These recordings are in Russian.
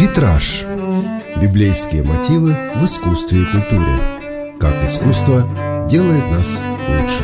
Витраж. Библейские мотивы в искусстве и культуре. Как искусство делает нас лучше.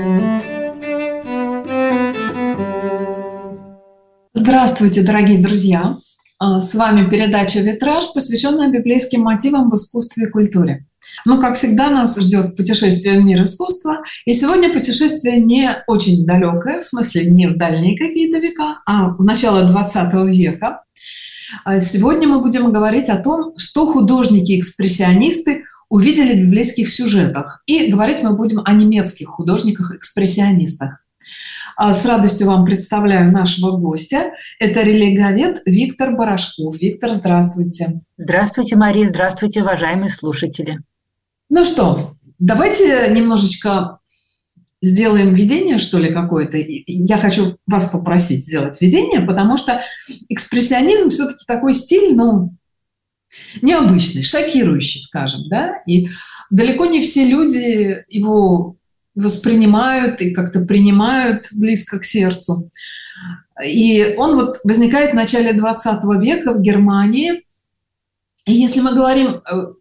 Здравствуйте, дорогие друзья! С вами передача «Витраж», посвященная библейским мотивам в искусстве и культуре. Как всегда, нас ждет путешествие в мир искусства. И сегодня путешествие не очень далекое, в смысле не в дальние какие-то века, а в начало 20 века. Сегодня мы будем говорить о том, что художники-экспрессионисты увидели в библейских сюжетах. И говорить мы будем о немецких художниках-экспрессионистах. С радостью вам представляю нашего гостя. Это религовед Виктор Барашков. Виктор, здравствуйте. Здравствуйте, Мария. Здравствуйте, уважаемые слушатели. Ну что, давайте немножечко сделаем введение, что ли, какое-то. Я хочу вас попросить сделать введение, потому что экспрессионизм все-таки такой стиль, необычный, шокирующий, скажем, да, и далеко не все люди его воспринимают и как-то принимают близко к сердцу. И он возникает в начале 20 века в Германии. И если мы говорим,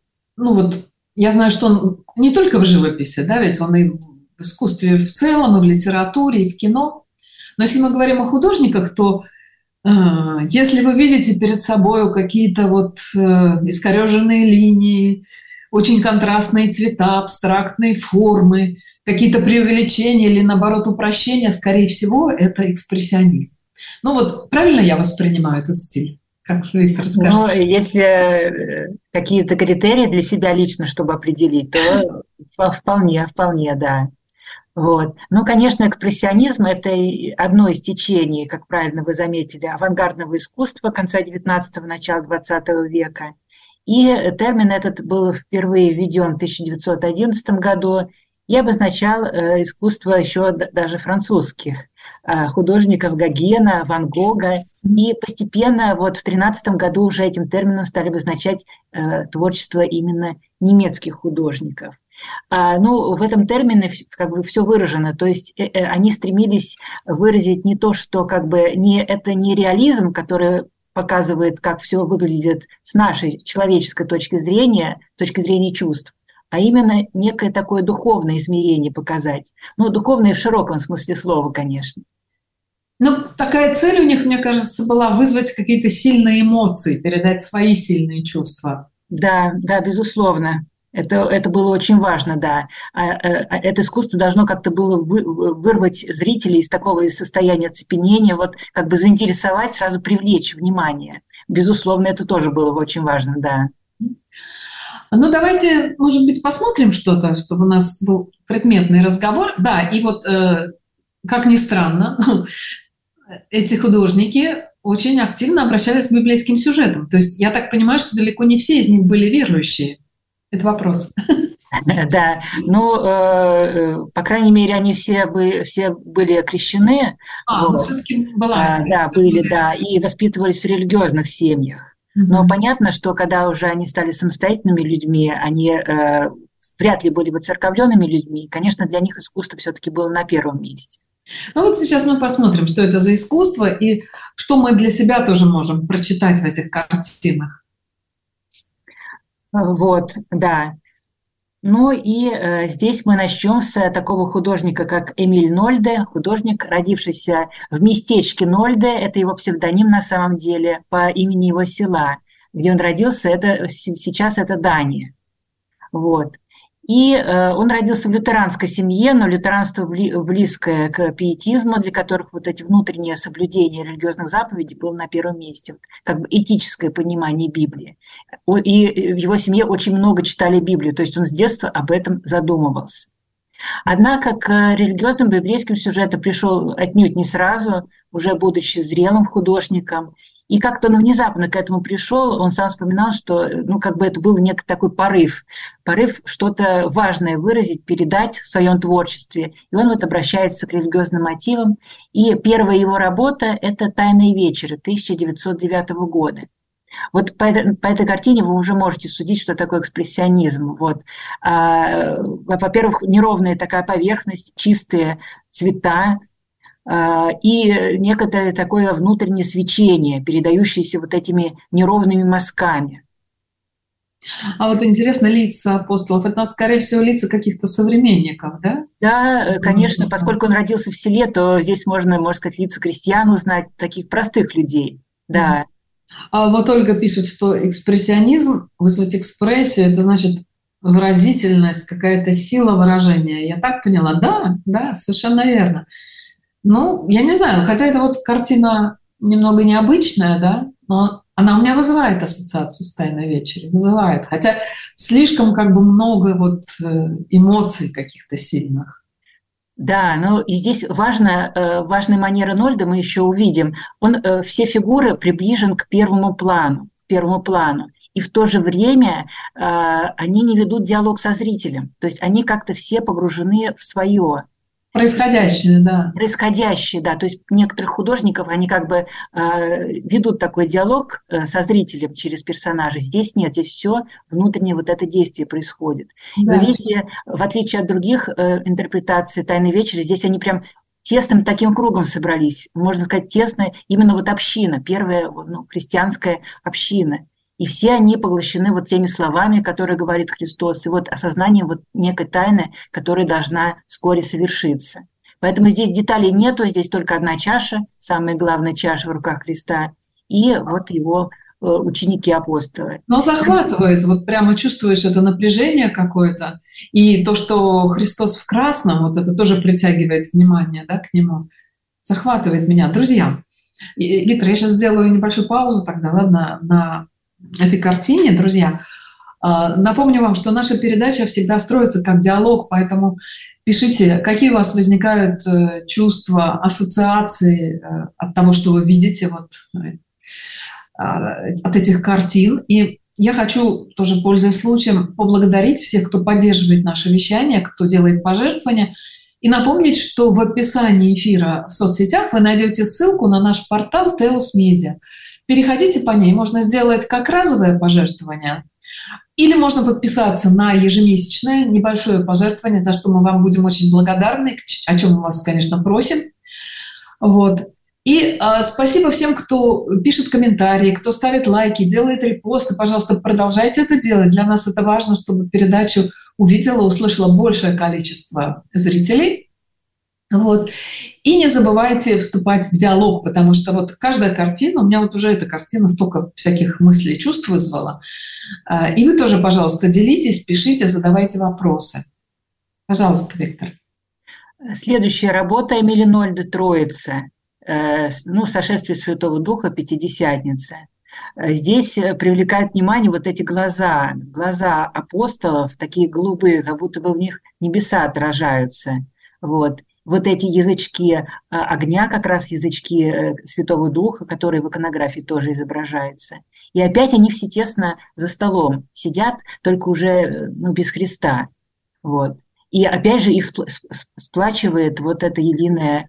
я знаю, что он не только в живописи, да, ведь он и в искусстве в целом, и в литературе, и в кино. Но если мы говорим о художниках, то если вы видите перед собой какие-то искореженные линии, очень контрастные цвета, абстрактные формы, какие-то преувеличения или, наоборот, упрощения, скорее всего, это экспрессионизм. Правильно я воспринимаю этот стиль? Как Виктор скажет? Если какие-то критерии для себя лично, чтобы определить, то вполне, да. Конечно, экспрессионизм – это одно из течений, как правильно вы заметили, авангардного искусства конца XIX – начала XX века. И термин этот был впервые введен в 1911 году и обозначал искусство еще даже французских художников Гогена, Ван Гога. И постепенно в 1913 году уже этим термином стали обозначать творчество именно немецких художников. В этом термине все выражено, то есть они стремились выразить не то, что это не реализм, который показывает, как все выглядит с нашей человеческой точки зрения чувств, а именно некое такое духовное измерение показать. Духовное в широком смысле слова, конечно. Такая цель у них, мне кажется, была вызвать какие-то сильные эмоции, передать свои сильные чувства. Да, безусловно. Это было очень важно, да. Это искусство должно как-то было вырвать зрителей из такого состояния оцепенения, заинтересовать, сразу привлечь внимание. Безусловно, это тоже было очень важно, да. Давайте, может быть, посмотрим что-то, чтобы у нас был предметный разговор. Да, и как ни странно, эти художники очень активно обращались к библейским сюжетам. То есть я так понимаю, что далеко не все из них были верующие. Это вопрос. Да, по крайней мере, они все были окрещены. Все-таки была. Да, были, да, и воспитывались в религиозных семьях. Но понятно, что когда уже они стали самостоятельными людьми, они вряд ли были воцерковленными людьми. Конечно, для них искусство все-таки было на первом месте. Сейчас мы посмотрим, что это за искусство и что мы для себя тоже можем прочитать в этих картинах. Да. Здесь мы начнем с такого художника, как Эмиль Нольде, художник, родившийся в местечке Нольде, это его псевдоним на самом деле, по имени его села, где он родился, сейчас это Дания. И он родился в лютеранской семье, но лютеранство близкое к пиетизму, для которых эти внутренние соблюдения религиозных заповедей было на первом месте, этическое понимание Библии. И в его семье очень много читали Библию, то есть он с детства об этом задумывался. Однако к религиозным библейским сюжетам пришел отнюдь не сразу, уже будучи зрелым художником. И как-то он внезапно к этому пришел, он сам вспоминал, что это был некий такой порыв что-то важное выразить, передать в своем творчестве. И он обращается к религиозным мотивам. И первая его работа – это «Тайные вечеры» 1909 года. По этой картине вы уже можете судить, что такое экспрессионизм. Во-первых, неровная такая поверхность, чистые цвета, и некоторое такое внутреннее свечение, передающееся вот этими неровными мазками. А вот интересно, лица апостолов, это, скорее всего, лица каких-то современников, да? Да, конечно, поскольку он родился в селе, то здесь можно сказать, лица крестьян узнать, таких простых людей, да. А вот Ольга пишет, что экспрессионизм, вызвать экспрессию, это значит выразительность, какая-то сила выражения. Я так поняла? Да, совершенно верно. Ну, я не знаю, хотя это вот картина немного необычная, да, но она у меня вызывает ассоциацию с «Тайной вечерью», вызывает. Хотя слишком как бы много вот эмоций каких-то сильных. Да, но и здесь важная манера Нольда мы еще увидим. Он все фигуры приближен к первому плану. И в то же время они не ведут диалог со зрителем. То есть они как-то все погружены в свое. Происходящее, да. Происходящее, да. То есть некоторых художников, они как бы ведут такой диалог со зрителем через персонажей. Здесь нет, здесь все внутреннее вот это действие происходит. Да. Вы видите, в отличие от других интерпретаций «Тайной вечери», здесь они прям тесным таким кругом собрались. Можно сказать, тесная именно вот община, первая христианская община. И все они поглощены вот теми словами, которые говорит Христос, и вот осознанием вот некой тайны, которая должна вскоре совершиться. Поэтому здесь деталей нету, здесь только одна чаша, самая главная чаша в руках Христа, и вот его ученики-апостолы. Но захватывает, вот прямо чувствуешь это напряжение какое-то, и то, что Христос в красном, вот это тоже притягивает внимание, да, к нему, захватывает меня. Друзья, Виктор, я сейчас сделаю небольшую паузу тогда, ладно, на этой картине, друзья. Напомню вам, что наша передача всегда строится как диалог, поэтому пишите, какие у вас возникают чувства, ассоциации от того, что вы видите вот, от этих картин. И я хочу, тоже пользуясь случаем, поблагодарить всех, кто поддерживает наше вещание, кто делает пожертвования, и напомнить, что в описании эфира в соцсетях вы найдете ссылку на наш портал Teos Media. Переходите по ней, можно сделать как разовое пожертвование, или можно подписаться на ежемесячное небольшое пожертвование, за что мы вам будем очень благодарны, о чем мы вас, конечно, просим. Вот. И спасибо всем, кто пишет комментарии, кто ставит лайки, делает репосты. Пожалуйста, продолжайте это делать. Для нас это важно, чтобы передачу увидело, услышало большее количество зрителей. Вот. И не забывайте вступать в диалог, потому что вот каждая картина, у меня вот уже эта картина столько всяких мыслей и чувств вызвала. И вы тоже, пожалуйста, делитесь, пишите, задавайте вопросы. Пожалуйста, Виктор. Следующая работа Эмили Нольда «Троица». Сошествие Святого Духа, Пятидесятница. Здесь привлекает внимание вот эти глаза апостолов, такие голубые, как будто бы в них небеса отражаются. Вот эти язычки огня, как раз язычки Святого Духа, которые в иконографии тоже изображаются. И опять они все тесно за столом сидят, только уже без Христа. Вот. И опять же их сплачивает вот это единое,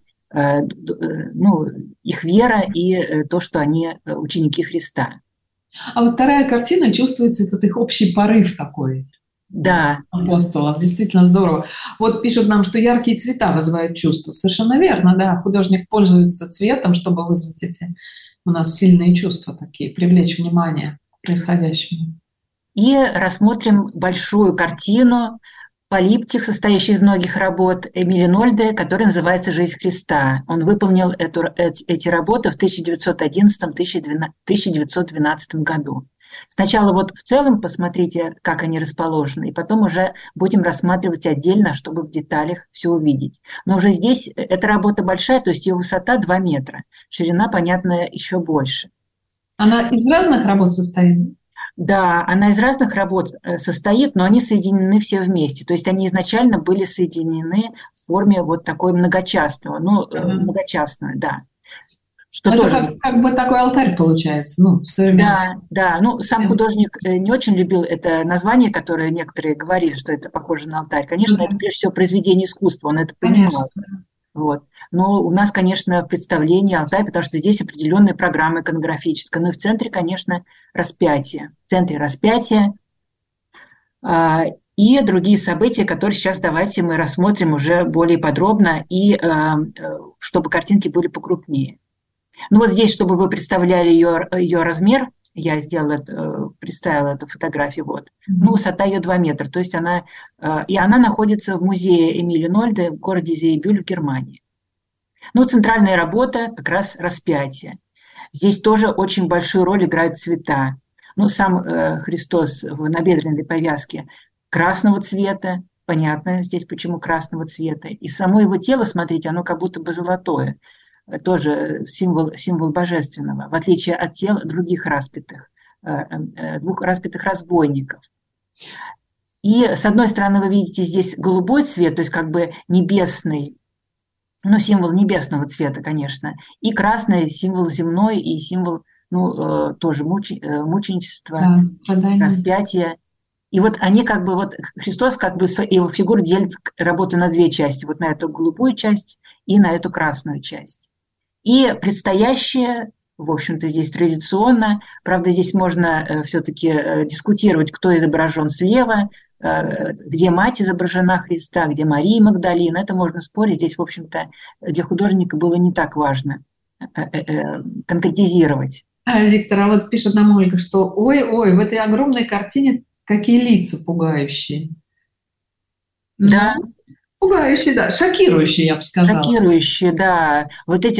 их вера и то, что они ученики Христа. А вот вторая картина, чувствуется этот их общий порыв такой. Да. Апостолов. Действительно здорово. Вот пишут нам, что яркие цвета вызывают чувства. Совершенно верно, да. Художник пользуется цветом, чтобы вызвать эти у нас сильные чувства такие, привлечь внимание к происходящему. И рассмотрим большую картину, полиптих, состоящий из многих работ Эмили Нольда, который называется «Жизнь Христа». Он выполнил эти работы в 1911-1912 году. Сначала вот в целом посмотрите, как они расположены, и потом уже будем рассматривать отдельно, чтобы в деталях все увидеть. Но уже здесь эта работа большая, то есть ее высота 2 метра, ширина, понятно, еще больше. Она из разных работ состоит? Да, она из разных работ состоит, но они соединены все вместе. То есть они изначально были соединены в форме вот такой многочастного, многочастного, да. Что это тоже... как бы такой алтарь получается, Да, сам художник не очень любил это название, которое некоторые говорили, что это похоже на алтарь. Конечно, это прежде всего произведение искусства, он это понимал. Вот. Но у нас, конечно, представление алтарь, потому что здесь определенная программа иконографическая. Ну и в центре, конечно, распятие. В центре распятие. и другие события, которые сейчас давайте мы рассмотрим уже более подробно, и чтобы картинки были покрупнее. Ну вот здесь, чтобы вы представляли ее размер, я представила эту фотографию, вот. Ну, высота ее 2 метра, то есть она находится в музее Эмиля Нольда в городе Зейбюль в Германии. Ну, центральная работа как раз распятие. Здесь тоже очень большую роль играют цвета. Ну, сам Христос в набедренной повязке красного цвета, понятно здесь почему красного цвета. И само его тело, смотрите, оно как будто бы золотое. Тоже символ божественного, в отличие от тел других распятых, двух распятых разбойников. И с одной стороны вы видите здесь голубой цвет, то есть как бы небесный, ну, символ небесного цвета, конечно, и красный символ земной и символ, ну, тоже мученичества, распятия. И вот они как бы, вот Христос как бы его фигуру делит работу на 2 части, вот на эту голубую часть и на эту красную часть. И предстоящее, в общем-то, здесь традиционно, правда, здесь можно все-таки дискутировать, кто изображен слева, где мать изображена Христа, где Мария Магдалина. Это можно спорить. Здесь, в общем-то, для художника было не так важно конкретизировать. Виктор, а вот пишет нам Ольга, что ой-ой, в этой огромной картине какие лица пугающие. Да. Пугающие, да, шокирующие, я бы сказала. Шокирующие, да. Вот эти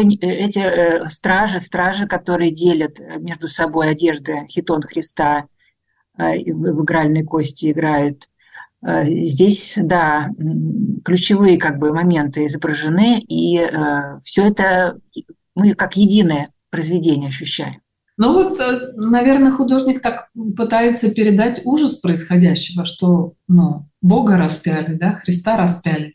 стражи, которые делят между собой одежды хитон Христа, в игральной кости играют. Здесь, да, ключевые как бы моменты изображены, и все это мы как единое произведение ощущаем. Ну вот, наверное, художник так пытается передать ужас происходящего, что, ну, Бога распяли, да, Христа распяли.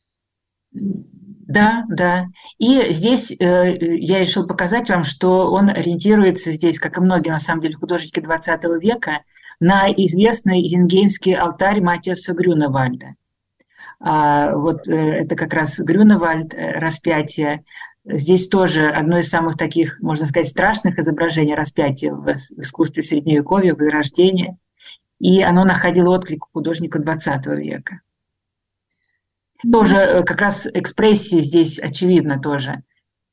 Да, да. И здесь я решил показать вам, что он ориентируется здесь, как и многие, на самом деле, художники XX века, на известный Изенгеймский алтарь Матиаса Грюневальда. Вот это как раз Грюневальд, распятие. Здесь тоже одно из самых таких, можно сказать, страшных изображений распятия в искусстве Средневековья, Возрождения. И оно находило отклик у художника XX века. Тоже как раз экспрессия здесь очевидна тоже.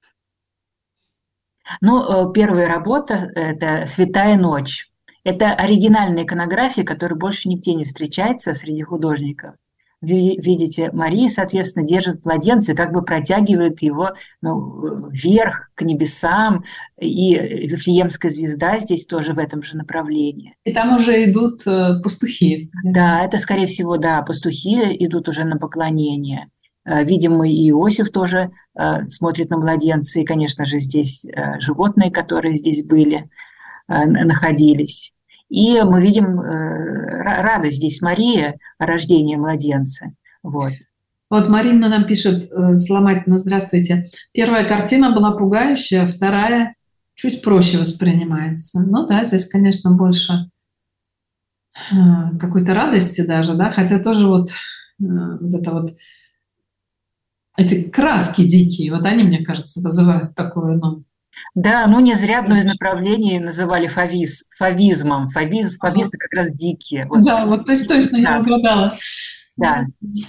Ну, первая работа – это «Святая ночь». Это оригинальная иконография, которая больше нигде не встречается среди художников. Видите, Мария, соответственно, держит младенца, как бы протягивает его вверх, к небесам, и Вифлеемская звезда здесь тоже в этом же направлении. И там уже идут пастухи. Да, это, скорее всего, да, пастухи идут уже на поклонение. Видимо, и Иосиф тоже смотрит на младенца, и, конечно же, здесь животные, которые здесь были, находились. И мы видим радость здесь Марии о рождении младенца. Вот. Вот Марина нам пишет, Сломатина, здравствуйте. Первая картина была пугающая, вторая чуть проще воспринимается. Ну да, здесь, конечно, больше какой-то радости даже, да, хотя тоже вот это вот эти краски дикие, вот они, мне кажется, вызывают такое, ну... Да, ну не зря одно из направлений называли фавизмом. Фависты как раз дикие. Вот. Да, вот точно я угадала. Да.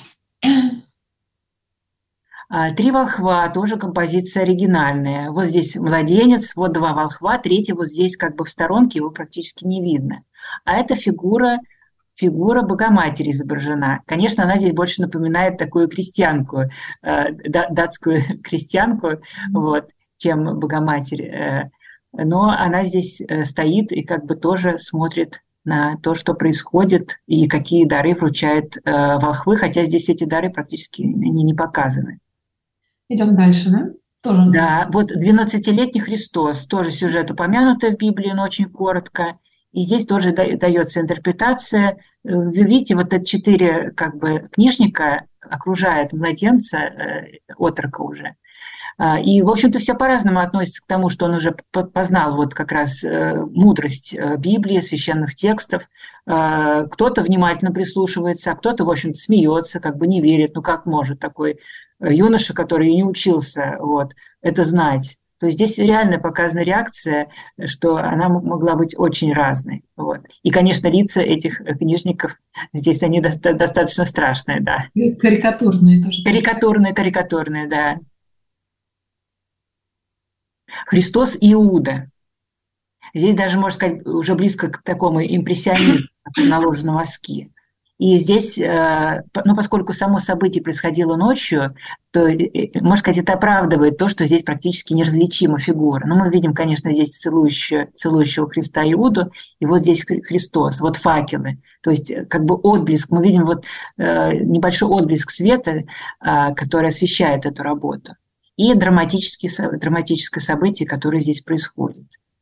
«Три волхва» тоже композиция оригинальная. Вот здесь младенец, вот 2 волхва, третий вот здесь как бы в сторонке, его практически не видно. А эта фигура Богоматери изображена. Конечно, она здесь больше напоминает такую крестьянку, датскую крестьянку, вот, чем Богоматерь. Но она здесь стоит и как бы тоже смотрит на то, что происходит, и какие дары вручают волхвы, хотя здесь эти дары практически не показаны. Идем дальше, да? Тоже. Да, вот 12-летний Христос, тоже сюжет упомянутый в Библии, но очень коротко. И здесь тоже дается интерпретация. Вы видите, вот эти 4 как бы книжника окружают младенца, отрока уже. И, в общем-то, все по-разному относятся к тому, что он уже познал вот как раз мудрость Библии, священных текстов. Кто-то внимательно прислушивается, а кто-то, в общем-то, смеется, как бы не верит. Ну, как может такой юноша, который и не учился, вот, это знать? То есть здесь реально показана реакция, что она могла быть очень разной. Вот. И, конечно, лица этих книжников здесь, они достаточно страшные, да. И карикатурные тоже. Карикатурные, да. Христос и Иуда. Здесь даже, можно сказать, уже близко к такому импрессионизму, наложенному мазки. И здесь, ну, поскольку само событие происходило ночью, то, можно сказать, это оправдывает то, что здесь практически неразличима фигура. Но мы видим, конечно, здесь целующего Христа Иуду, и вот здесь Христос, вот факелы. То есть как бы отблеск, мы видим вот небольшой отблеск света, который освещает эту работу. И драматическое событие, которое здесь происходит.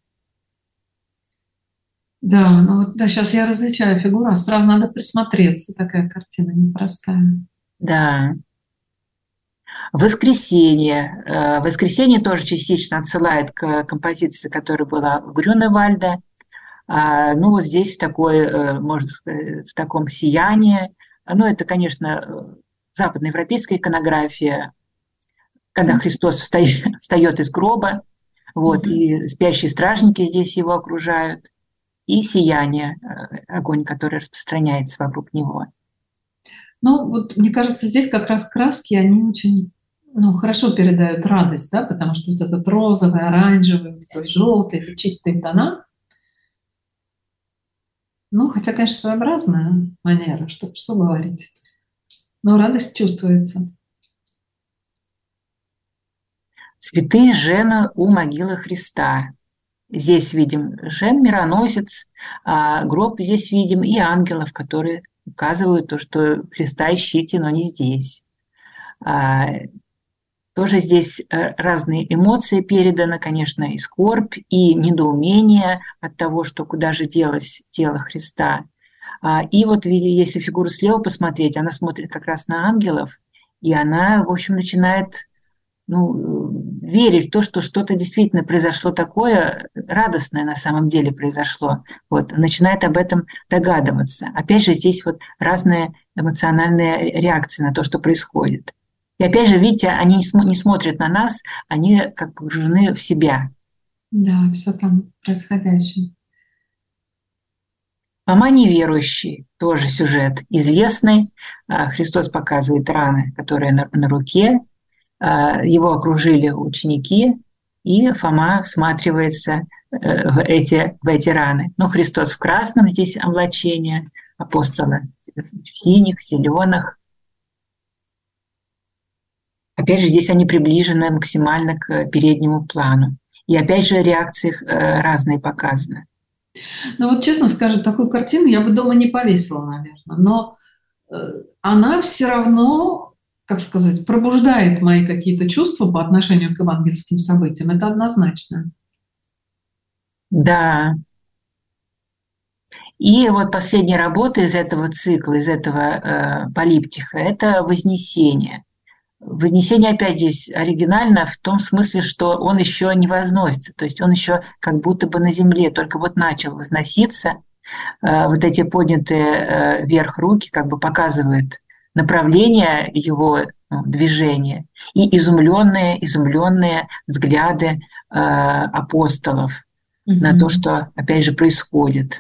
Да, ну вот да, сейчас я различаю фигуру, сразу надо присмотреться, такая картина непростая. Да. Воскресенье. Воскресенье тоже частично отсылает к композиции, которая была в Грюневальде. Ну вот здесь такое, можно сказать, в таком сиянии. Ну это, конечно, западноевропейская иконография, когда Христос встает из гроба, вот, и спящие стражники здесь его окружают. И сияние, огонь, который распространяется вокруг него. Ну, вот мне кажется, здесь как раз краски, они очень хорошо передают радость, да, потому что вот этот розовый, оранжевый, вот этот желтый, это чистые тона. Ну, хотя, конечно, своеобразная манера, что говорить. Но радость чувствуется. Цветы жена у могилы Христа. Здесь видим Жен, мироносец, а гроб здесь видим и ангелов, которые указывают то, что Христа ищите, но не здесь. Тоже здесь разные эмоции переданы, конечно, и скорбь, и недоумение от того, что куда же делось тело Христа. И вот если фигуру слева посмотреть, она смотрит как раз на ангелов, и она, в общем, начинает верить в то, что что-то действительно произошло такое, радостное на самом деле произошло. Вот, начинает об этом догадываться. Опять же, здесь вот разные эмоциональные реакции на то, что происходит. И опять же, видите, они не смотрят на нас, они как погружены в себя. Да, все там происходящее. Фома неверующий, тоже сюжет известный. Христос показывает раны, которые на руке. Его окружили ученики, и Фома всматривается в эти раны. Но Христос в красном здесь облачение, апостолы в синих, зеленых. Опять же, здесь они приближены максимально к переднему плану. И опять же, реакции разные показаны. Ну вот честно скажу, такую картину я бы дома не повесила, наверное. Но она все равно, как сказать, пробуждает мои какие-то чувства по отношению к евангельским событиям. Это однозначно. Да. И вот последняя работа из этого цикла, из этого полиптиха – это «Вознесение». Вознесение опять здесь оригинально в том смысле, что он еще не возносится, то есть он еще как будто бы на земле, только вот начал возноситься. Вот эти поднятые вверх руки как бы показывают направление его движения и изумленные взгляды апостолов на то, что опять же происходит.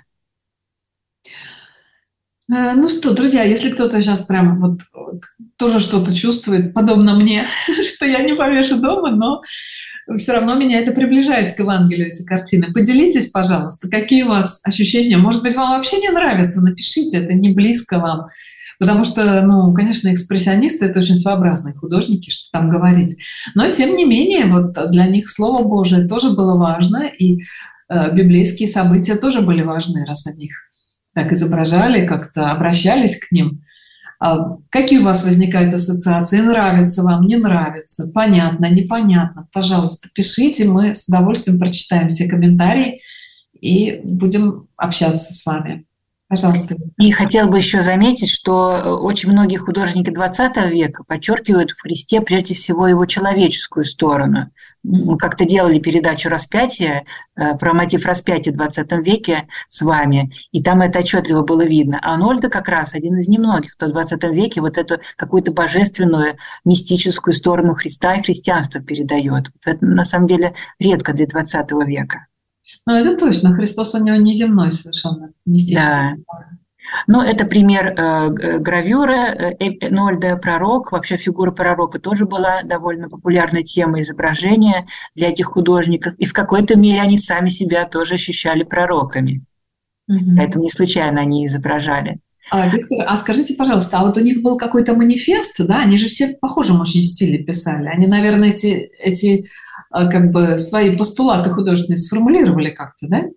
Ну что, друзья, если кто-то сейчас прям вот тоже что-то чувствует, подобно мне, что я не повешу дома, но все равно меня это приближает к Евангелию, эти картины. Поделитесь, пожалуйста, какие у вас ощущения. Может быть, вам вообще не нравится, напишите, это не близко вам. Потому что, конечно, экспрессионисты – это очень своеобразные художники, что там говорить. Но, тем не менее, вот для них Слово Божие тоже было важно, и библейские события тоже были важны, раз они их так изображали, как-то обращались к ним. Какие у вас возникают ассоциации? Нравится вам, не нравится? Понятно, непонятно? Пожалуйста, пишите, мы с удовольствием прочитаем все комментарии и будем общаться с вами. Пожалуйста. И хотел бы еще заметить, что очень многие художники XX века подчеркивают в Христе прежде всего его человеческую сторону. Мы как-то делали передачу «Распятие», про мотив распятия в XX веке с вами, и там это отчетливо было видно. А Арнольда как раз один из немногих, кто в XX веке вот эту какую-то божественную, мистическую сторону Христа и христианства передает. Это на самом деле редко для XX века. Ну, это точно. Христос у него неземной совершенно, мистический. Да. Ну, это пример гравюры Нольда «Пророк». Вообще фигура пророка тоже была довольно популярной темой изображения для этих художников. И в какой-то мере они сами себя тоже ощущали пророками. Поэтому не случайно они изображали. Виктор, а скажите, пожалуйста, а вот у них был какой-то манифест, да? Они же все в похожем очень стиле писали. Они, наверное, эти как бы свои постулаты художественные сформулировали как-то, да?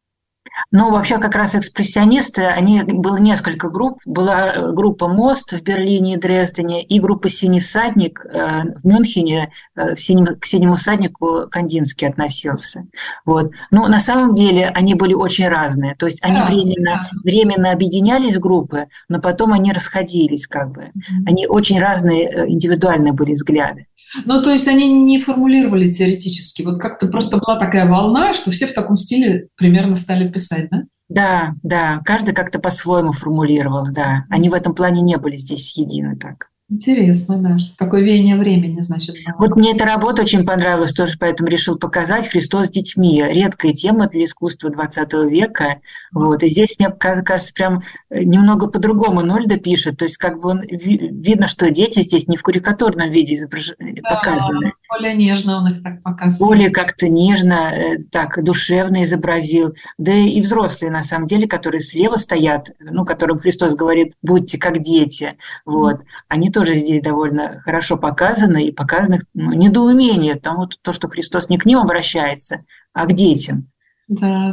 Ну, вообще, как раз экспрессионисты, было несколько групп. Была группа «Мост» в Берлине и Дрездене, и группа «Синий всадник» в Мюнхене. К «Синему всаднику» Кандинский относился. Вот. Ну, на самом деле, они были очень разные. То есть они временно объединялись в группы, но потом они расходились как бы. Они очень разные индивидуальные были взгляды. Ну, то есть они не формулировали теоретически. Вот как-то просто была такая волна, что все в таком стиле примерно стали писать, да? Да. Каждый как-то по-своему формулировал, да. Они в этом плане не были здесь едины так. Интересно, да, что такое веяние времени, значит. Было. Вот мне эта работа очень понравилась, тоже поэтому решил показать «Христос с детьми». Редкая тема для искусства XX века. Вот. И здесь, мне кажется, прям немного по-другому Нольда пишет. То есть как бы видно, что дети здесь не в карикатурном виде показаны. Более нежно он их так показывает. Более как-то нежно, так, душевно изобразил. Да и взрослые, на самом деле, которые слева стоят, которым Христос говорит «будьте как дети». Вот. Они тоже здесь довольно хорошо показаны, и показано недоумение тому, то, что Христос не к ним обращается, а к детям. Да.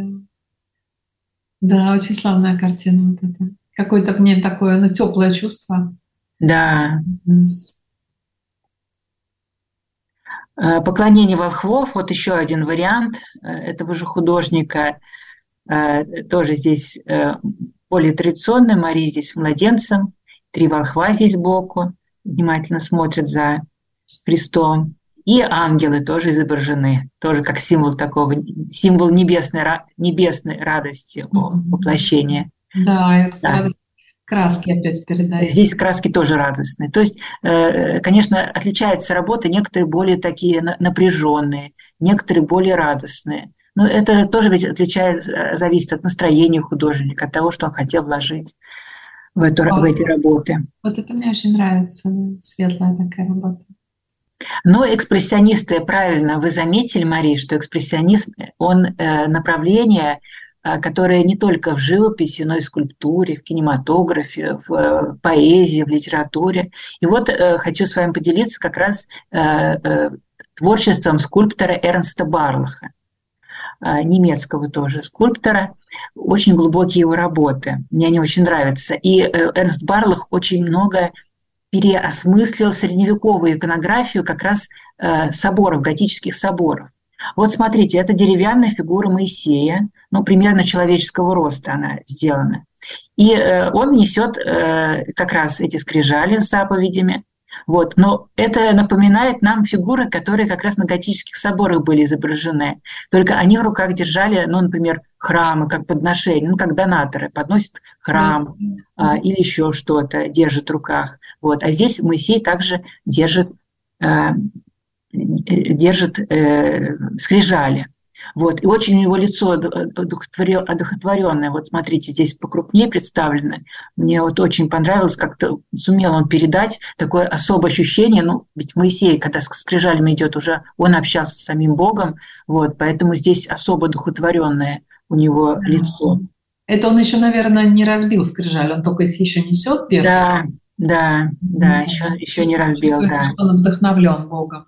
Да, очень славная картина вот эта. Какое-то в ней такое, теплое чувство. Да. «Поклонение волхвов» – вот еще один вариант этого же художника. Тоже здесь более традиционный. Мария здесь с младенцем. 3 волхва здесь сбоку внимательно смотрят за Христом. И ангелы тоже изображены, тоже как символ небесной радости воплощения. Да, это краски опять передают. Здесь краски тоже радостные. То есть, конечно, отличаются работы, некоторые более такие напряженные, некоторые более радостные. Но это тоже ведь зависит от настроения художника, от того, что он хотел вложить в эти работы. Вот это мне очень нравится, светлая такая работа. Но экспрессионисты, правильно вы заметили, Мария, что экспрессионизм, он направление, которое не только в живописи, но и в скульптуре, в кинематографе, в поэзии, в литературе. И вот хочу с вами поделиться как раз творчеством скульптора Эрнста Барлаха, немецкого тоже скульптора. Очень глубокие его работы. Мне они очень нравятся. И Эрнст Барлах очень много переосмыслил средневековую иконографию как раз соборов, готических соборов. Вот смотрите, это деревянная фигура Моисея, примерно человеческого роста она сделана. И он несет как раз эти скрижали с заповедями. Вот. Но это напоминает нам фигуры, которые как раз на готических соборах были изображены. Только они в руках держали, например, храмы, как подношение, как донаторы подносят храм или еще что-то, держат в руках. Вот. А здесь Моисей также держит скрижали. Вот. И очень у него лицо одухотворенное. Вот смотрите, здесь покрупнее представлено. Мне вот очень понравилось, как-то сумел он передать такое особое ощущение. Ведь Моисей, когда с скрижалями идет, уже он общался с самим Богом. Вот. Поэтому здесь особо одухотворенное у него лицо. Это он еще, наверное, не разбил скрижали, он только их еще несет первый. Да, еще не разбил. Да. Он вдохновлен Богом.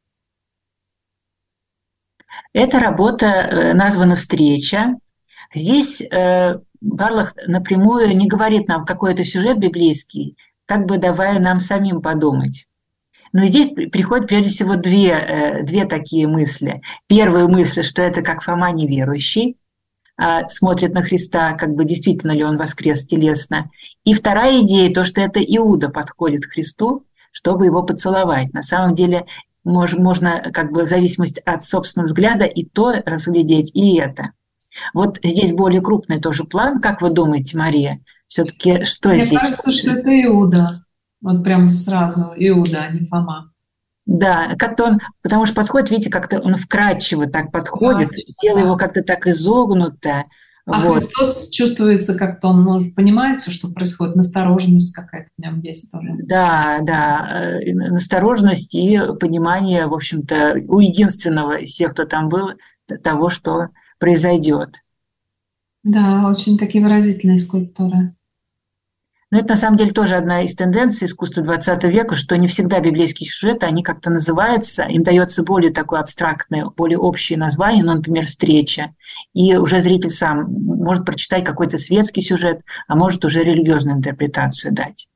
Эта работа названа «Встреча». Здесь Барлах напрямую не говорит нам какой-то сюжет библейский, как бы давая нам самим подумать. Но здесь приходят прежде всего две такие мысли. Первая мысль, что это как Фома неверующий, смотрит на Христа, как бы действительно ли он воскрес телесно. И вторая идея, то, что это Иуда подходит к Христу, чтобы его поцеловать. На самом деле можно как бы в зависимости от собственного взгляда и то разглядеть, и это. Вот здесь более крупный тоже план. Как вы думаете, Мария, все-таки что Мне здесь? Мне кажется, что это Иуда. Вот прям сразу Иуда, а не Фома. Да, как-то он, потому что подходит, видите, как-то он вкрадчиво так подходит, тело его как-то так изогнуто. А вот. Христос чувствуется как-то, он понимает все, что происходит, настороженность какая-то в нем есть тоже. Да, настороженность и понимание, в общем-то, у единственного из всех, кто там был, того, что произойдет. Да, очень такие выразительные скульптуры. Но это на самом деле тоже одна из тенденций искусства XX века, что не всегда библейские сюжеты, они как-то называются, им дается более такое абстрактное, более общее название, ну, например, «Встреча». И уже зритель сам может прочитать какой-то светский сюжет, а может уже религиозную интерпретацию дать.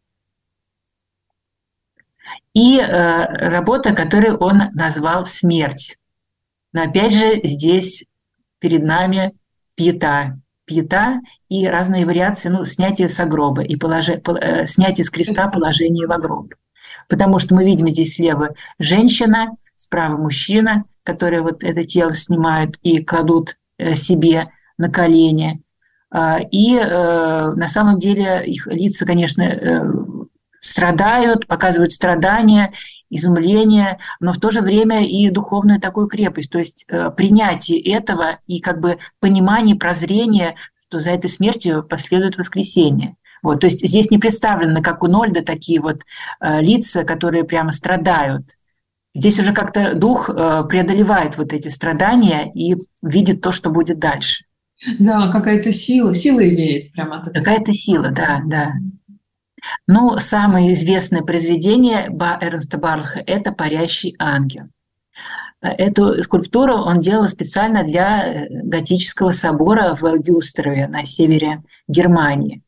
И работа, которую он назвал «Смерть». Но опять же здесь перед нами пиета и разные вариации, снятие с гроба и снятие с креста, положение во гроб. Потому что мы видим здесь слева женщина, справа мужчина, которые вот это тело снимают и кладут себе на колени. И на самом деле их лица, конечно, страдают, показывают страдания, изумление, но в то же время и духовную такую крепость, то есть принятие этого и как бы понимание, прозрение, что за этой смертью последует воскресение. Вот, то есть здесь не представлены, как у Нольда, такие вот лица, которые прямо страдают. Здесь уже как-то дух преодолевает вот эти страдания и видит то, что будет дальше. Да, какая-то сила веет прямо от этого. Какая-то сила, да. Ну, самое известное произведение Эрнста Барлаха – это «Парящий ангел». Эту скульптуру он делал специально для готического собора в Гюстерове на севере Германии.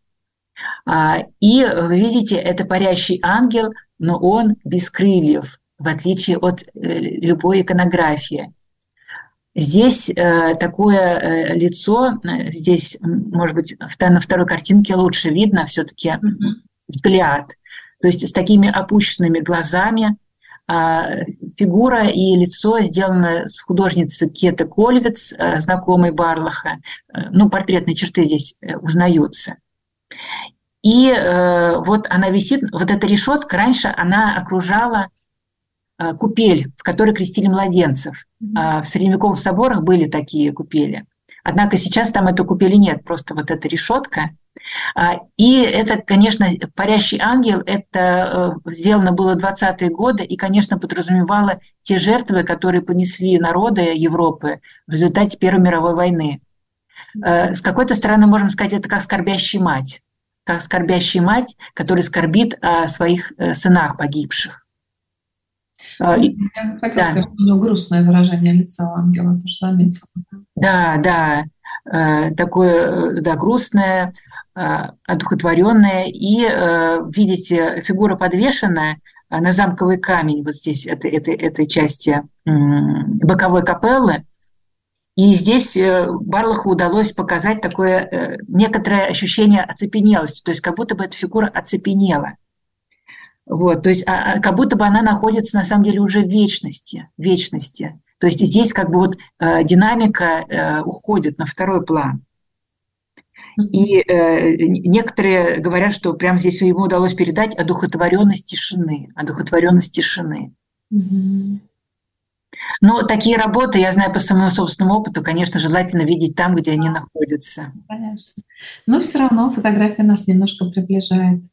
И вы видите, это парящий ангел, но он без крыльев, в отличие от любой иконографии. Здесь такое лицо, здесь, может быть, на второй картинке лучше видно все-таки взгляд, то есть с такими опущенными глазами. Фигура и лицо сделано с художницей Кете Кольвиц, знакомой Барлаха. Портретные черты здесь узнаются. И вот она висит, вот эта решетка, раньше она окружала купель, в которой крестили младенцев. В средневековых соборах были такие купели. Однако сейчас там этой купели нет, просто вот эта решетка. И это, конечно, «Парящий ангел», это сделано было в 20-е годы и, конечно, подразумевало те жертвы, которые понесли народы Европы в результате Первой мировой войны. С какой-то стороны, можно сказать, это как скорбящая мать, которая скорбит о своих сынах погибших. Я хотела сказать, что у него грустное выражение лица у ангела, тоже заметила. Да, такое, грустное, одухотворенное. И видите, фигура подвешенная на замковый камень вот здесь, этой части боковой капеллы. И здесь Барлаху удалось показать такое некоторое ощущение оцепенелости, то есть как будто бы эта фигура оцепенела. Вот, то есть как будто бы она находится на самом деле уже в вечности. То есть здесь как бы вот динамика уходит на второй план. И некоторые говорят, что прямо здесь ему удалось передать одухотворенность тишины. Но такие работы, я знаю по своему собственному опыту, конечно, желательно видеть там, где они находятся. Конечно. Но все равно фотография нас немножко приближает.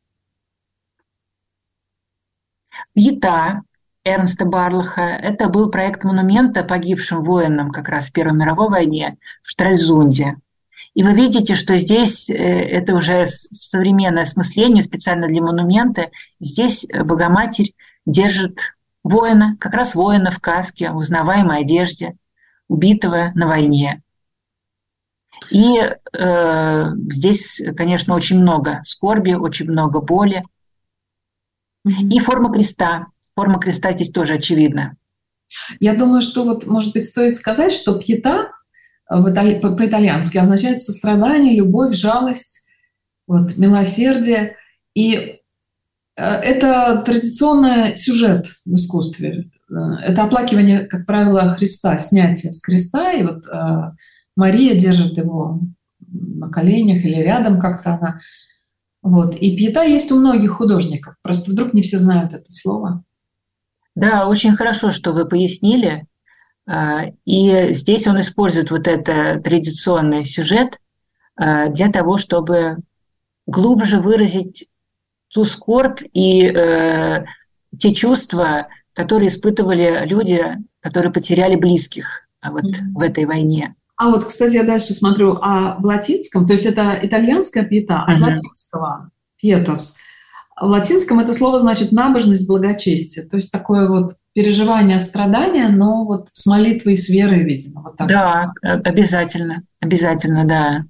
«Пиета» Эрнста Барлаха – это был проект монумента погибшим воинам как раз в Первой мировой войне в Штральзунде. И вы видите, что здесь это уже современное осмысление специально для монумента. Здесь Богоматерь держит воина, как раз воина в каске, в узнаваемой одежде, убитого на войне. И здесь, конечно, очень много скорби, очень много боли. И форма креста. Форма креста здесь тоже очевидна. Я думаю, что вот, может быть, стоит сказать, что пиета по-итальянски означает сострадание, любовь, жалость, вот, милосердие. И это традиционный сюжет в искусстве. Это оплакивание, как правило, Христа, снятие с креста. И вот Мария держит его на коленях или рядом как-то она. Вот. И пиета есть у многих художников. Просто вдруг не все знают это слово. Да, очень хорошо, что вы пояснили. И здесь он использует вот этот традиционный сюжет для того, чтобы глубже выразить ту скорбь и те чувства, которые испытывали люди, которые потеряли близких вот в этой войне. А вот, кстати, я дальше смотрю, в латинском, то есть это итальянская пиета, от латинского пиетас. В латинском это слово значит набожность, благочестие. То есть такое вот переживание страдания, но вот с молитвой и с верой, видимо. Вот так. Да, обязательно, обязательно, да.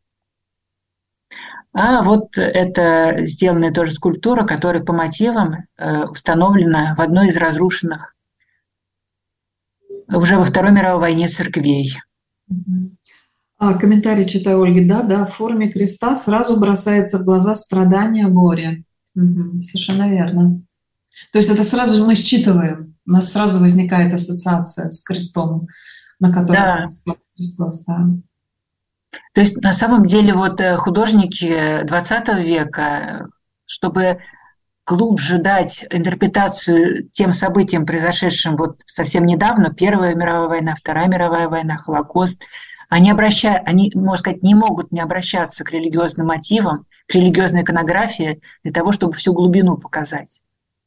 А вот это сделанная тоже скульптура, которая по мотивам установлена в одной из разрушенных уже во Второй мировой войне церквей. Комментарий читаю Ольги. Да, в форме креста сразу бросается в глаза страдания, горе. Совершенно верно. То есть это сразу мы считываем, у нас сразу возникает ассоциация с крестом, на котором Христос. Да. То есть на самом деле вот художники XX века, чтобы глубже дать интерпретацию тем событиям, произошедшим вот совсем недавно, Первая мировая война, Вторая мировая война, Холокост, они, можно сказать, не могут не обращаться к религиозным мотивам, к религиозной иконографии для того, чтобы всю глубину показать.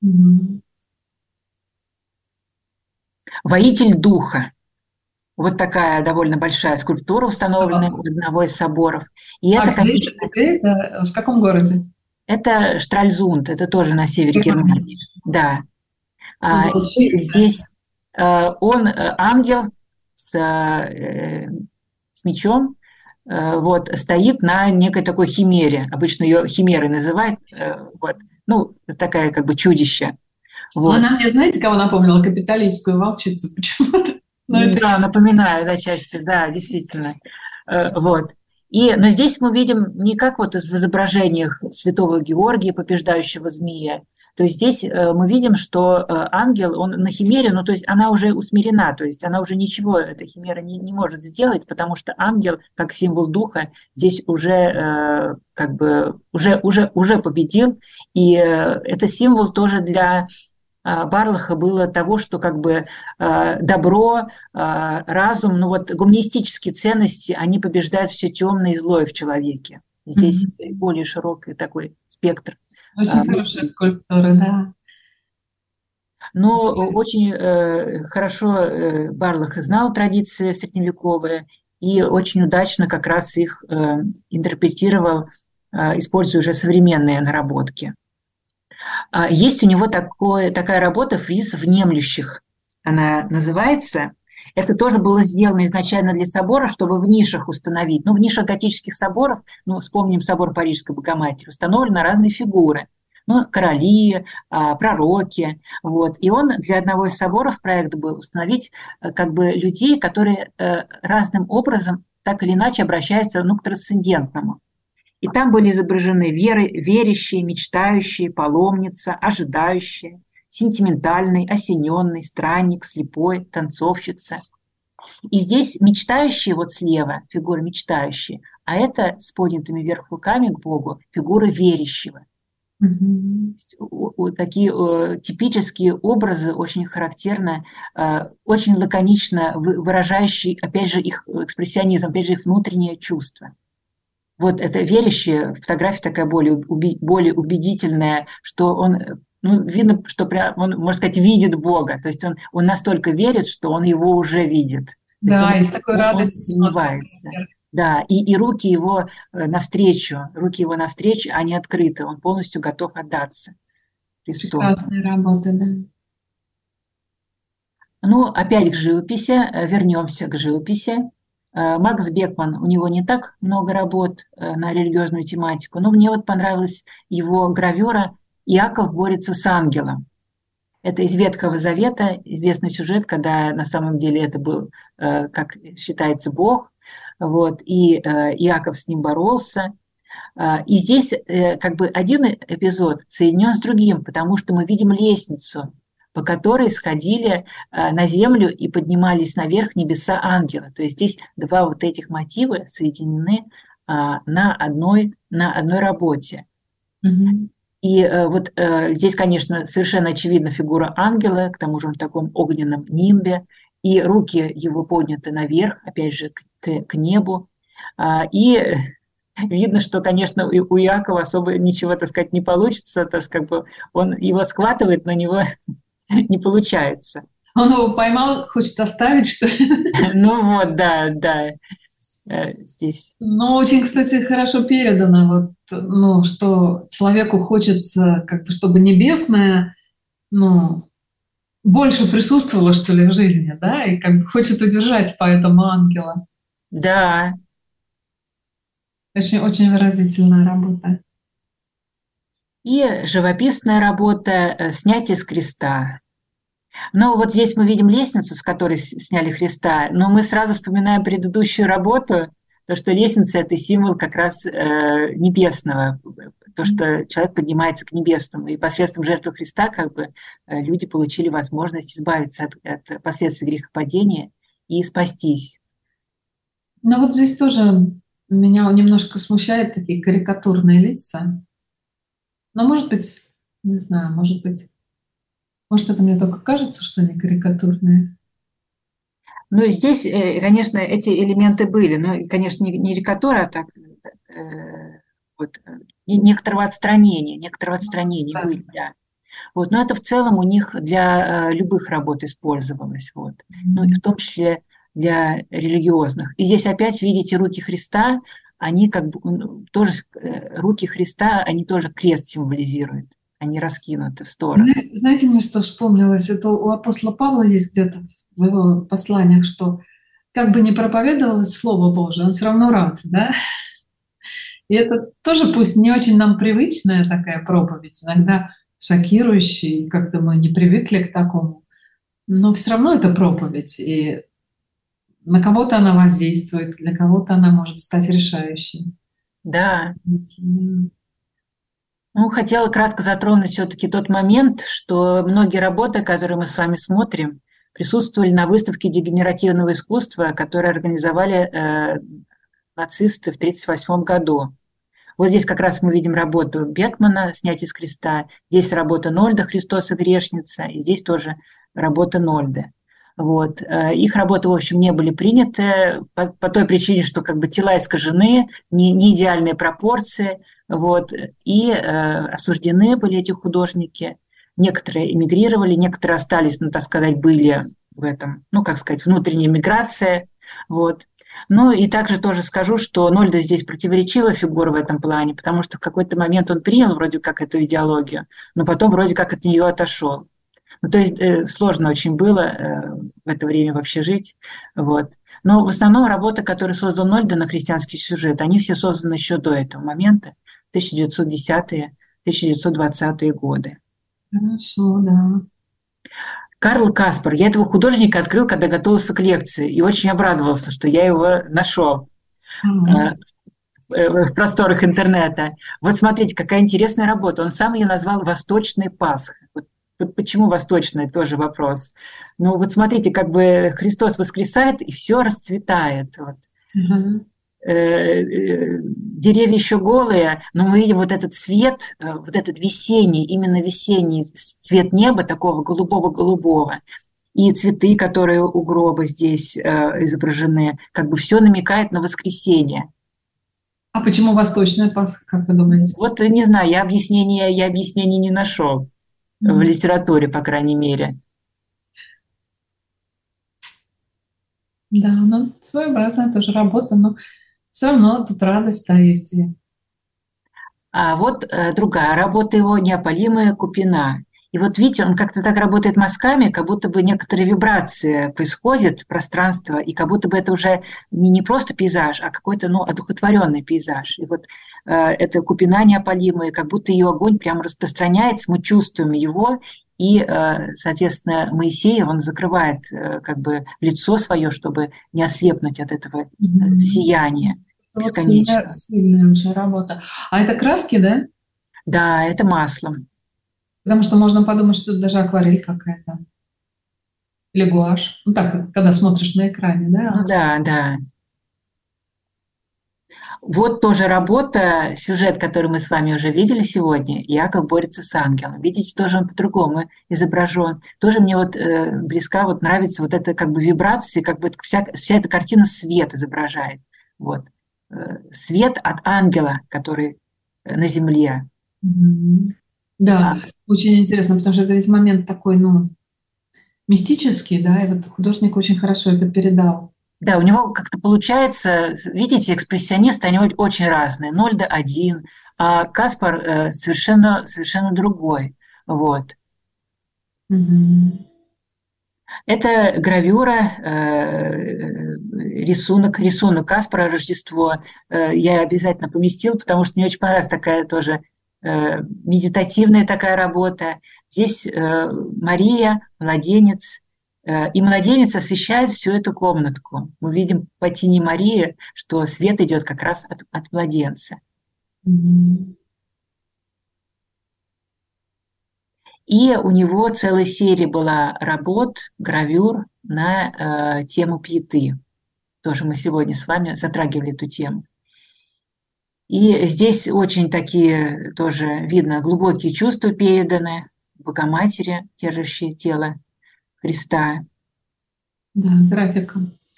«Воитель духа». Вот такая довольно большая скульптура, установленная в одного из соборов. И это, где это? В каком городе? Это Штральзунд, это тоже на севере Германии. Да. Здесь он ангел с мечом, вот, стоит на некой такой химере. Обычно ее химерой называют. Вот. Ну, такая как бы чудище. Вот. Она мне, знаете, кого напомнила? Капитолийскую волчицу почему-то. Да, напоминаю, да, части, да, действительно. Вот. Но здесь мы видим не как вот в изображениях святого Георгия, побеждающего змея. То есть здесь мы видим, что ангел, он на химере, ну то есть она уже усмирена, то есть она уже ничего, эта химера не может сделать, потому что ангел, как символ духа, здесь уже как бы уже победил. И это символ тоже для Барлаха было того, что как бы добро, разум, ну вот гуманистические ценности, они побеждают все темное и злое в человеке. Здесь более широкий такой спектр. Очень хорошая скульптура, да. Но очень хорошо Барлах знал традиции средневековые и очень удачно как раз их интерпретировал, используя уже современные наработки. Есть у него такая работа «Фриз внемлющих», она называется. Это тоже было сделано изначально для собора, чтобы в нишах установить. Ну, в нишах готических соборов, ну, вспомним собор Парижской Богоматери, установлены разные фигуры. Ну, короли, пророки. Вот. И он для одного из соборов проект был установить как бы людей, которые разным образом так или иначе обращаются к трансцендентному. И там были изображены верящие, мечтающие, паломница, ожидающие, сентиментальный, осененный, странник, слепой, танцовщица. И здесь мечтающие вот слева, фигура мечтающие, а это с поднятыми вверх руками к Богу фигура верящего. Такие типические образы, очень характерно, очень лаконично выражающие, опять же, их экспрессионизм, опять же, их внутреннее чувство. Вот это верящая фотография такая более убедительная, что он, видно, что он, можно сказать, видит Бога. То есть он настолько верит, что он его уже видит. Да, и с такой радостью сомневается. Да, и руки его навстречу, они открыты, он полностью готов отдаться Христу. Прекрасная работа, да. Ну, опять к живописи, вернемся к живописи. Макс Бекман, у него не так много работ на религиозную тематику, но мне вот понравилась его гравюра «Иаков борется с ангелом». Это из Ветхого Завета, известный сюжет, когда на самом деле это был, как считается, Бог, вот, и Иаков с ним боролся. И здесь как бы один эпизод соединен с другим, потому что мы видим лестницу, по которой сходили на землю и поднимались наверх небеса ангелы. То есть здесь два вот этих мотива соединены на одной работе. Мгм. И вот здесь, конечно, совершенно очевидна фигура ангела, к тому же он в таком огненном нимбе, и руки его подняты наверх, опять же, к небу. И видно, что, конечно, у Иакова особо ничего, так сказать, не получится, то есть как бы он его схватывает, но у него не получается. Он его поймал, хочет оставить, что ли? Ну вот, да, здесь. Но очень, кстати, хорошо передано, вот, ну, что человеку хочется, как бы, чтобы небесное, ну, больше присутствовало, что ли, в жизни, да, и как бы хочет удержать поэтому ангела. Да, Очень, очень выразительная работа. и живописная работа «Снятие с креста». Но вот здесь мы видим лестницу, с которой сняли Христа, но мы сразу вспоминаем предыдущую работу, то, что лестница – это символ как раз небесного, то, что человек поднимается к небесному. И посредством жертвы Христа как бы люди получили возможность избавиться от последствий грехопадения и спастись. Но вот здесь тоже меня немножко смущают такие карикатурные лица. Но, может быть, не знаю, может это мне только кажется, что они карикатурные. Ну, и здесь, конечно, эти элементы были, но, конечно, не карикатура, а так вот, некоторого отстранения Да. были, да. Вот, но это в целом у них для любых работ использовалось, вот. Ну, и в том числе для религиозных. И здесь опять видите руки Христа, они как бы тоже, руки Христа, они тоже крест символизируют, они раскинуты в сторону. Знаете, мне что вспомнилось? Это у апостола Павла есть где-то в его посланиях, что как бы не проповедовалось Слово Божие, он все равно рад, да? И это тоже пусть не очень нам привычная такая проповедь, иногда шокирующая, как-то мы не привыкли к такому, но все равно это проповедь, и на кого-то она воздействует, для кого-то она может стать решающей. Да. Ну, хотела кратко затронуть все-таки тот момент, что многие работы, которые мы с вами смотрим, присутствовали на выставке дегенеративного искусства, которую организовали нацисты в 1938 году. Вот здесь как раз мы видим работу Бекмана «Снятие с креста», здесь работа Нольда «Христос и грешница», и здесь тоже работа Нольда. Вот. Их работы, в общем, не были приняты по той причине, что как бы тела искажены, не идеальные пропорции, вот, и осуждены были эти художники. Некоторые эмигрировали, некоторые остались, ну, так сказать, были в этом, ну, как сказать, внутренняя миграция, вот. Ну и также тоже скажу, что Нольда здесь противоречивая фигура в этом плане, потому что в какой-то момент он принял вроде как эту идеологию, но потом вроде как от нее отошел. Ну, то есть сложно очень было в это время вообще жить. Вот. Но в основном работы, которые создал Нольда на христианский сюжет, они все созданы еще до этого момента, 1910-е, 1920-е годы. Хорошо, да. Карл Каспар. Я этого художника открыл, когда готовился к лекции, и очень обрадовался, что я его нашел в просторах интернета. Вот смотрите, какая интересная работа. Он сам ее назвал «Восточная Пасха». Вот почему восточная, тоже вопрос. Ну вот смотрите, как бы Христос воскресает, и все расцветает. Вот. Деревья еще голые, но мы видим вот этот цвет, вот этот весенний, именно весенний цвет неба, такого голубого-голубого, и цветы, которые у гроба здесь изображены, как бы все намекает на воскресенье. А почему Восточная Пасха, как вы думаете? Вот не знаю, я объяснений не нашел в литературе, по крайней мере. Да, ну, своеобразная тоже работа, но все равно тут радость-то есть. А вот другая работа его «Неопалимая купина». И вот видите, он как-то так работает мазками, как будто бы некоторые вибрации происходят в пространство, и как будто бы это уже не просто пейзаж, а какой-то, ну, одухотворенный пейзаж. И вот это купина неопалимая, как будто ее огонь прямо распространяется, мы чувствуем его, и, соответственно, Моисей, он закрывает как бы лицо свое, чтобы не ослепнуть от этого сияния. Вот сильная очень работа. А это краски, да? Да, это маслом. Потому что можно подумать, что тут даже акварель какая-то. Или гуашь. Ну так, когда смотришь на экране, да? Ну да, да. Вот тоже работа, сюжет, который мы с вами уже видели сегодня. Иаков борется с ангелом. Видите, тоже он по-другому изображен. Тоже мне вот близка, вот нравится вот эта как бы вибрация, как бы вся эта картина свет изображает. Вот. Свет от ангела, который на земле. Да, очень интересно, потому что это весь момент такой, ну, мистический, да, и вот художник очень хорошо это передал. Да, у него как-то получается, видите, экспрессионисты, они очень разные. Нольде один, а Каспар совершенно другой. Вот. Это гравюра, рисунок Каспара «Рождество». Я обязательно поместил, потому что мне очень понравилась такая тоже медитативная такая работа. Здесь Мария, младенец, и младенец освещает всю эту комнатку. Мы видим по тени Марии, что свет идет как раз от младенца. И у него целая серия была работ, гравюр на тему пьеты. Тоже мы сегодня с вами затрагивали эту тему. И здесь очень такие тоже видно глубокие чувства переданы Богоматери, держащей тело Христа. Да, графика.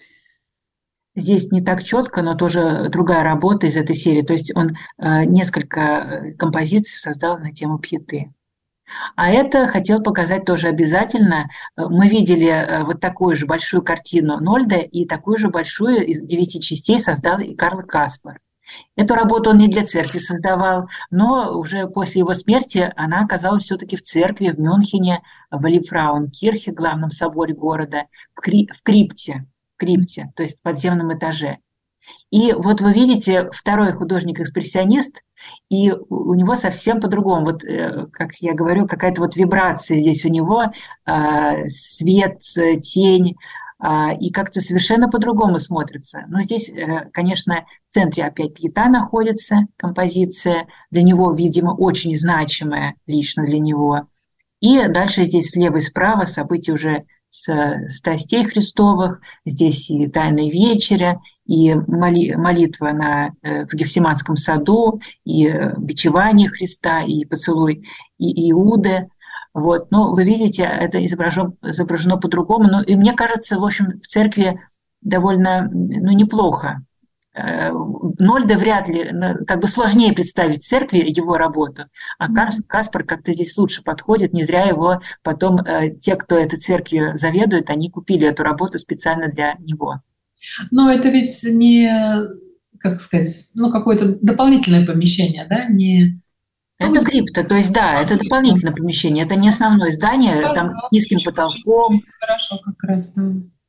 Здесь не так четко, но тоже другая работа из этой серии. То есть он несколько композиций создал на тему пьеты. А это хотел показать тоже обязательно. Мы видели вот такую же большую картину Нольде, и такую же большую из 9 частей создал и Карл Каспар. Эту работу он не для церкви создавал, но уже после его смерти она оказалась все-таки в церкви в Мюнхене, в Лифраункирхе, главном соборе города, в крипте, то есть в подземном этаже. И вот вы видите, второй художник-экспрессионист, и у него совсем по-другому. Вот, как я говорю, какая-то вот вибрация здесь у него, свет, тень, и как-то совершенно по-другому смотрится. Но здесь, конечно, в центре опять пьета находится, композиция, для него, видимо, очень значимая лично для него. И дальше здесь слева и справа события уже с страстей Христовых, здесь и Тайная вечеря, и молитва в Гефсиманском саду, и бичевание Христа, и поцелуй и Иуды. Вот. Но вы видите, это изображено по-другому. Но, и мне кажется, в общем, в церкви довольно неплохо. Нольде вряд ли, как бы сложнее представить в церкви его работу, а Каспар как-то здесь лучше подходит. Не зря его потом те, кто этой церковью заведует, они купили эту работу специально для него. Но это ведь не, как сказать, какое-то дополнительное помещение, да? Не... Это крипта, то есть да, это дополнительное помещение, это не основное здание, там с низким потолком. Хорошо, как раз, да.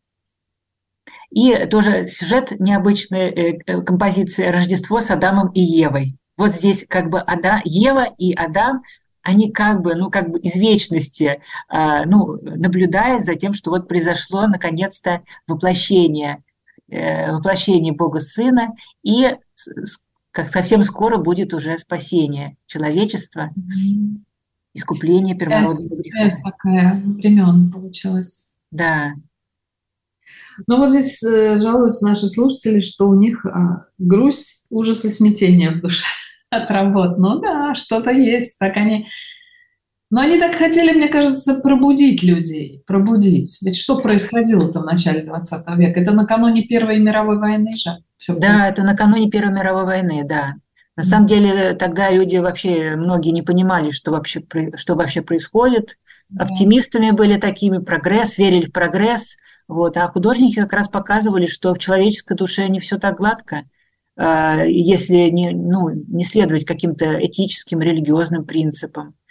И тоже сюжет необычной композиции «Рождество с Адамом и Евой». Вот здесь как бы Ева и Адам, они как бы из вечности, наблюдая за тем, что вот произошло наконец-то воплощение Бога Сына, и как совсем скоро будет уже спасение человечества, искупление первородного греха. Связь такая времен получилась. Да. Но вот здесь жалуются наши слушатели, что у них грусть, ужас и смятение в душе от работ. Ну да, что-то есть. Так они... Но они так хотели, мне кажется, пробудить людей. Пробудить. Ведь что происходило-то в начале 20 века? Это накануне Первой мировой войны же. Да, это накануне Первой мировой войны, да. На самом деле тогда люди вообще, многие не понимали, что вообще происходит. Оптимистами были такими, верили в прогресс. Вот. А художники как раз показывали, что в человеческой душе не все так гладко, если не следовать каким-то этическим, религиозным принципам.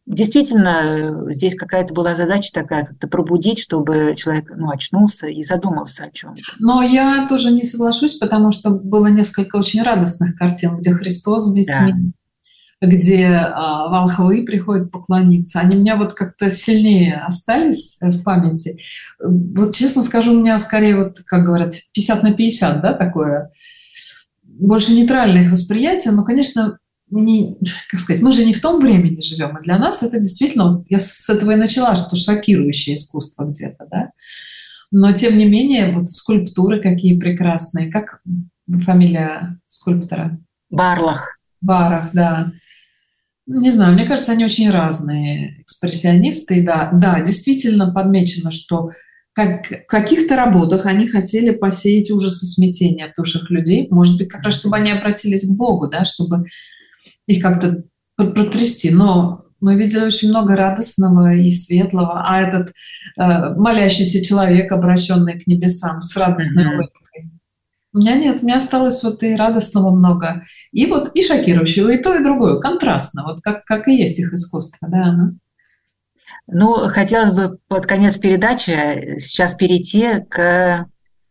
действительно, здесь какая-то была задача такая, как-то пробудить, чтобы человек очнулся и задумался о чем-то. Но я тоже не соглашусь, потому что было несколько очень радостных картин, где Христос с детьми, где волхвы приходят поклониться. Они у меня вот как-то сильнее остались в памяти. Вот честно скажу, у меня скорее, вот, как говорят, 50 на 50, да, такое, больше нейтральное их восприятие, но, конечно, как сказать, мы же не в том времени живем, и для нас это действительно, вот я с этого и начала, что шокирующее искусство где-то, да, но тем не менее, вот скульптуры какие прекрасные, как фамилия скульптора? Барлах. Барах, да. Не знаю, мне кажется, они очень разные экспрессионисты. И да, действительно подмечено, что в каких-то работах они хотели посеять ужас и смятение в душах людей. Может быть, как раз чтобы они обратились к Богу, да, чтобы их как-то протрясти. Но мы видели очень много радостного и светлого. А этот молящийся человек, обращенный к небесам с радостной улыбкой. У меня нет, у меня осталось вот и радостного много, и вот и шокирующего, и то, и другое, контрастно, вот как и есть их искусство, да. Ну, хотелось бы под конец передачи сейчас перейти к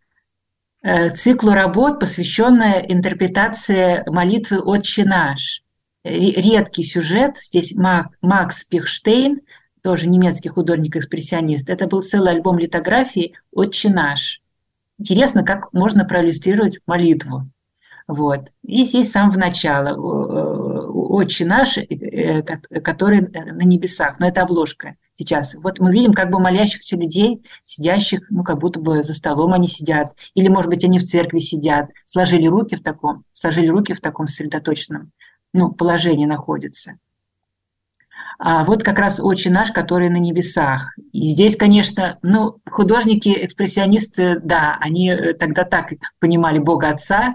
циклу работ, посвященной интерпретации молитвы «Отче наш». Редкий сюжет, здесь Макс Пихштейн, тоже немецкий художник-экспрессионист, это был целый альбом литографий «Отче наш». Интересно, как можно проиллюстрировать молитву. Вот. И здесь с самого начала «Отче наш», который на небесах, но это обложка сейчас. Вот мы видим как бы молящихся людей, сидящих, как будто бы за столом они сидят, или, может быть, они в церкви сидят, сложили руки в таком сосредоточенном положении находятся. А вот как раз «Отче наш», который на небесах. И здесь, конечно, художники-экспрессионисты, да, они тогда так понимали Бога Отца,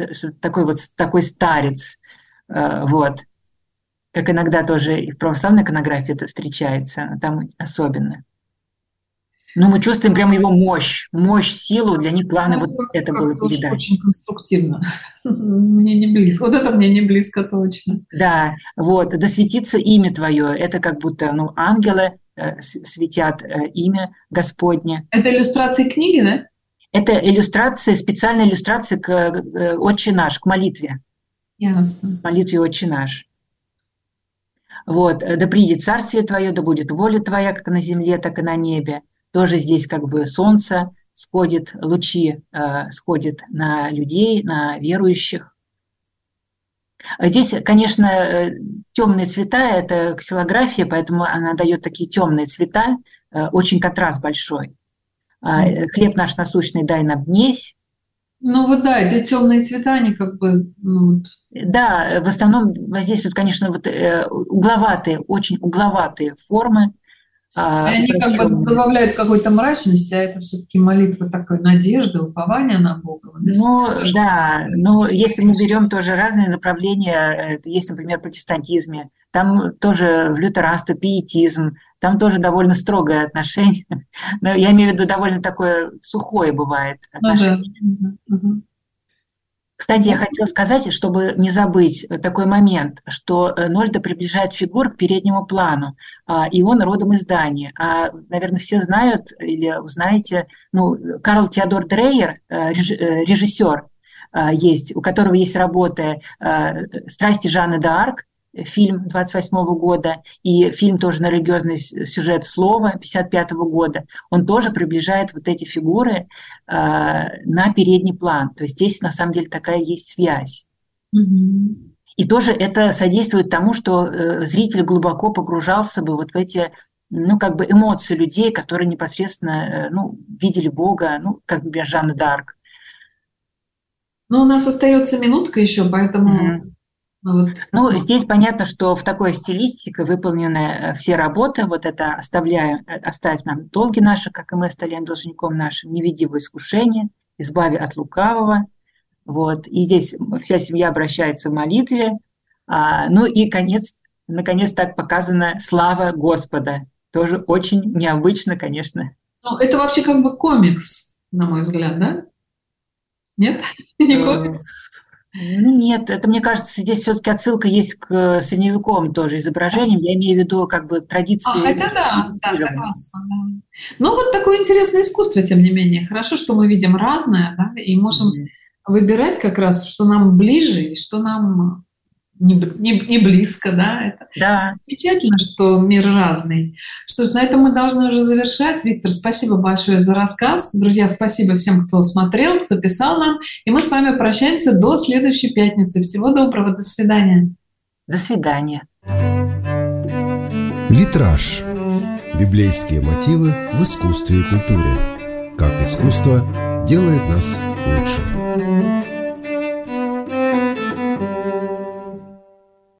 такой старец, вот. Как иногда тоже и в православной иконографии это встречается, там особенно. Но мы чувствуем прямо его мощь, силу, для них главное вот это было передать. Очень конструктивно. Мне не близко. Вот это мне не близко точно. Да, вот. «Да светится имя Твое». Это как будто, ангелы светят имя Господне. Это иллюстрации книги, да? Это иллюстрация, специальная иллюстрация к «Отче наш», к молитве. Ясно. К молитве «Отче наш». Вот. «Да придет царствие Твое, да будет воля Твоя, как на земле, так и на небе». Тоже здесь как бы солнце сходит, лучи сходят на людей, на верующих. Здесь, конечно, темные цвета – это ксилография, поэтому она дает такие темные цвета, очень контраст большой. «Хлеб наш насущный дай нам днесь». Эти темные цвета, они как бы… Да, в основном здесь, конечно, угловатые, очень угловатые формы. И они как бы добавляют какой-то мрачности, а это все-таки молитва такой надежды, упования на Бога. Если мы берем тоже разные направления, есть, например, в протестантизме, там тоже в лютеранстве пиетизм, там тоже довольно строгое отношение. Но я имею в виду, довольно такое сухое бывает отношение. Кстати, я хотела сказать, чтобы не забыть такой момент, что Нольда приближает фигур к переднему плану, и он родом из Дании. Наверное, все знают или узнаете, Карл Теодор Дрейер, режиссер, есть, у которого есть работы «Страсти Жанны д'Арк», фильм 28-го года, и фильм тоже на религиозный сюжет «Слово» 55-го года, он тоже приближает вот эти фигуры на передний план. То есть здесь на самом деле такая есть связь. И тоже это содействует тому, что зритель глубоко погружался бы вот в эти эмоции людей, которые непосредственно видели Бога, как бы Жанна д'Арк. У нас остается минутка еще, поэтому… Здесь понятно, что в такой стилистике выполнены все работы. Вот это «Оставь нам долги наши, как и мы оставляем должником нашим, не веди в искушение, избави от лукавого». Вот. И здесь вся семья обращается в молитве. И наконец так показана слава Господа. Тоже очень необычно, конечно. Это вообще как бы комикс, на мой взгляд, да? Нет? Не комикс? Ну, нет, это, мне кажется, здесь все-таки отсылка есть к средневековым тоже изображениям. Я имею в виду как бы традиции. Хотя да, согласна. Да. Но вот такое интересное искусство, тем не менее. Хорошо, что мы видим разное, да, и можем выбирать как раз, что нам ближе и что нам не близко, да. Это Да. замечательно, что мир разный. Что ж, на этом мы должны уже завершать. Виктор, спасибо большое за рассказ. Друзья, спасибо всем, кто смотрел, кто писал нам. И мы с вами прощаемся до следующей пятницы. Всего доброго, до свидания. До свидания. Витраж. Библейские мотивы в искусстве и культуре. Как искусство делает нас лучше.